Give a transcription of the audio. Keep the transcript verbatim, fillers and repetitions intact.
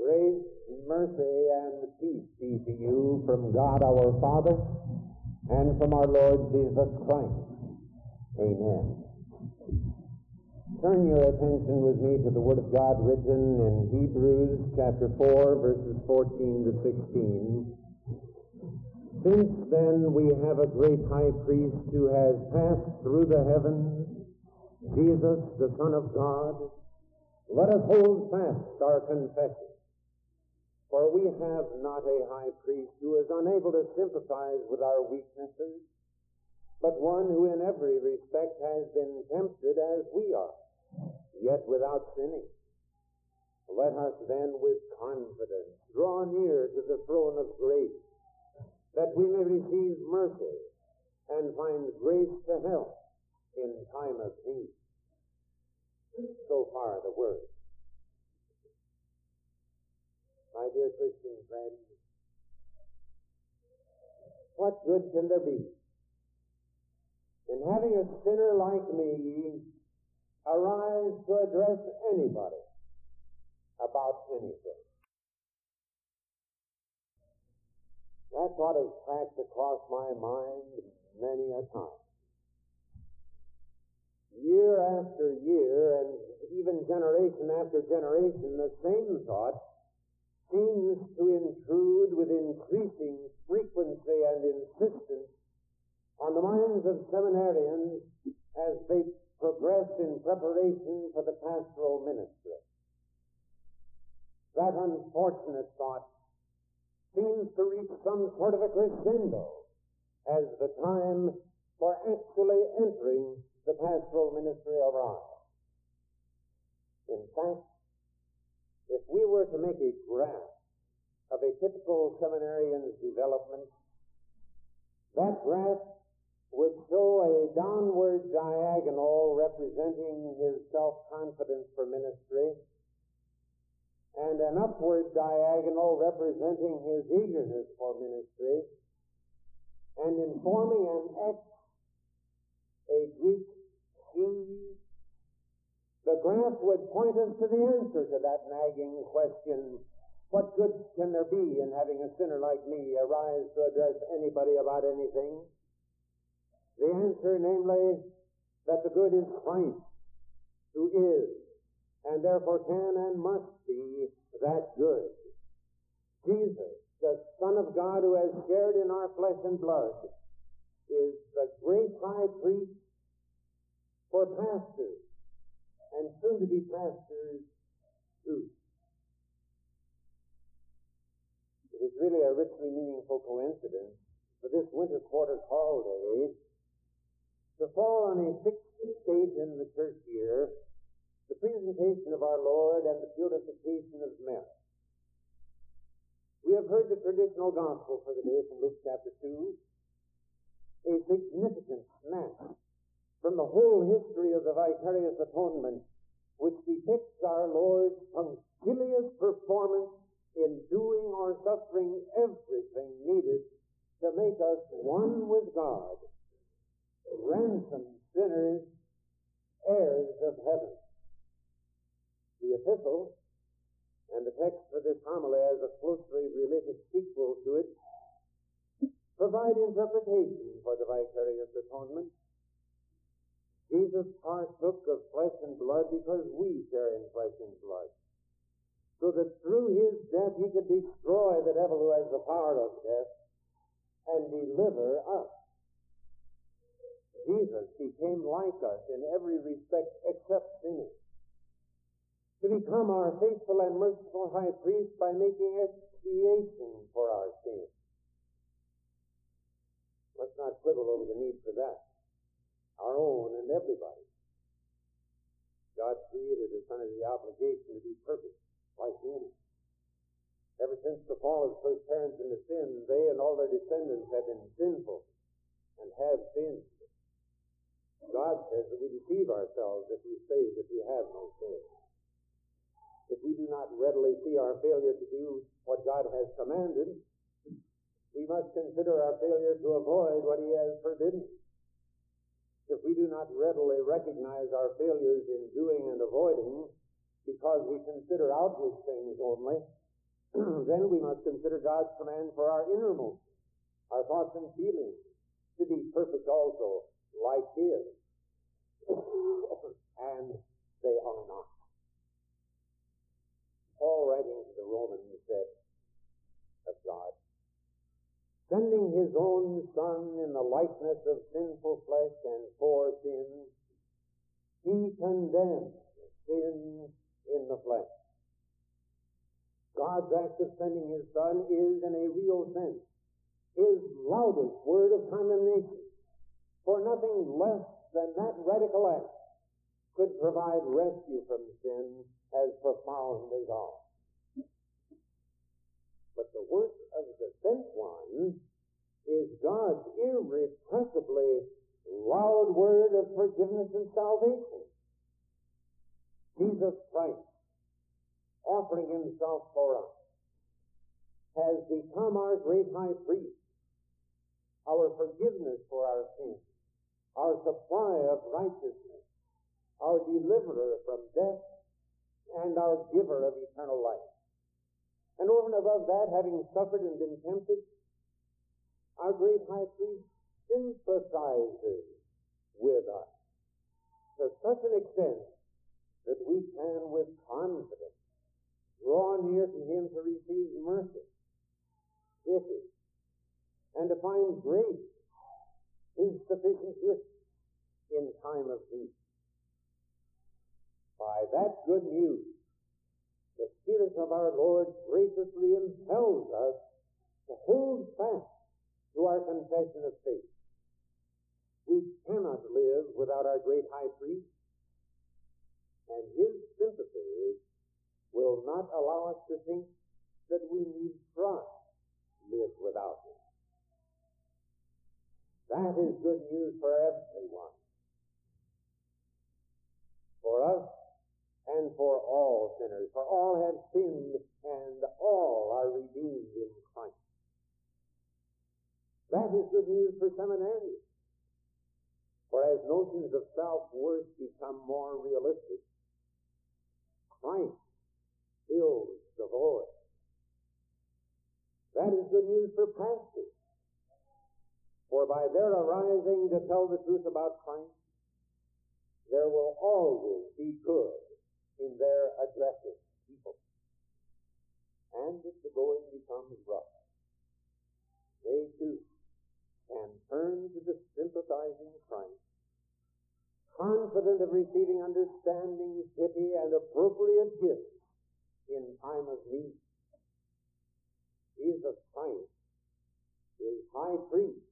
Grace, mercy, and peace be to you from God our Father and from our Lord Jesus Christ. Amen. Turn your attention with me to the Word of God written in Hebrews chapter four, verses fourteen to sixteen. Since then we have a great high priest who has passed through the heavens, Jesus, the Son of God. Let us hold fast our confession. For we have not a high priest who is unable to sympathize with our weaknesses, but one who in every respect has been tempted as we are, yet without sinning. Let us then with confidence draw near to the throne of grace, that we may receive mercy and find grace to help in time of need. So far the word. My dear Christian friends, what good can there be in having a sinner like me arise to address anybody about anything? That thought has tracked across my mind many a time. Year after year, and even generation after generation, the same thought seems to intrude with increasing frequency and insistence on the minds of seminarians as they progress in preparation for the pastoral ministry. That unfortunate thought seems to reach some sort of a crescendo as the time for actually entering the pastoral ministry arrives. In fact, if we were to make a graph of a typical seminarian's development, that graph would show a downward diagonal representing his self-confidence for ministry, and an upward diagonal representing his eagerness for ministry, and in forming an X, a Greek C. The graph would point us to the answer to that nagging question, what good can there be in having a sinner like me arise to address anybody about anything? The answer, namely, that the good is Christ, who is, and therefore can and must be that good. Jesus, the Son of God who has shared in our flesh and blood, is the great high priest for pastors, and soon to be pastors too. It is really a richly meaningful coincidence for this winter quarter call day to fall on a fixed stage in the church year, the presentation of our Lord and the purification of Mary. We have heard the traditional gospel for the day from Luke chapter two, a significant snatch from the whole history of the vicarious atonement, which depicts our Lord's punctilious performance in doing or suffering everything needed to make us one with God, ransomed sinners, heirs of heaven. The epistle and the text for this homily as a closely related sequel to it provide interpretation for the vicarious atonement. Jesus partook of flesh and blood because we share in flesh and blood, so that through his death he could destroy the devil who has the power of death and deliver us. Jesus became like us in every respect except sinning, to become our faithful and merciful high priest by making expiation for our sins. Let's not quibble over the need for that. Our own and everybody. God created us under the obligation to be perfect, like him. Ever since the fall of the first parents into sin, they and all their descendants have been sinful and have sinned. God says that we deceive ourselves if we say that we have no sin. If we do not readily see our failure to do what God has commanded, we must consider our failure to avoid what he has forbidden. If we do not readily recognize our failures in doing and avoiding because we consider outward things only, Then we must consider God's command for our innermost, our thoughts and feelings, to be perfect also, like His. And they are not. Paul, writing to the Romans, said of God, sending His own Son in the likeness of sinful flesh and for sin, He condemned sin in the flesh. God's act of sending His Son is, in a real sense, His loudest word of condemnation. For nothing less than that radical act could provide rescue from sin as profound as ours. But the work of the sent one is God's irrepressibly loud word of forgiveness and salvation. Jesus Christ, offering Himself for us, has become our great high priest, our forgiveness for our sins, our supply of righteousness, our deliverer from death, and our giver of eternal life. And over and above that, having suffered and been tempted, our great high priest sympathizes with us to such an extent that we can with confidence draw near to Him to receive mercy, pity, and to find grace, His sufficient gift in time of need. By that good news, the Spirit of our Lord graciously impels us to hold fast to our confession of faith. We cannot live without our great high priest, and His sympathy will not allow us to think that we need try live without Him. That is good news for everyone, for us and for all sinners, for all have sinned and all are redeemed in Christ. That is good news for seminarians, for as notions of self-worth become more realistic, Christ fills the void. That is good news for pastors, for by their arising to tell the truth about Christ, there will always be good in their addressing people. And if the going becomes rough, they too can turn to the sympathizing Christ, confident of receiving understanding, pity, and appropriate gifts in time of need. Jesus Christ is high priest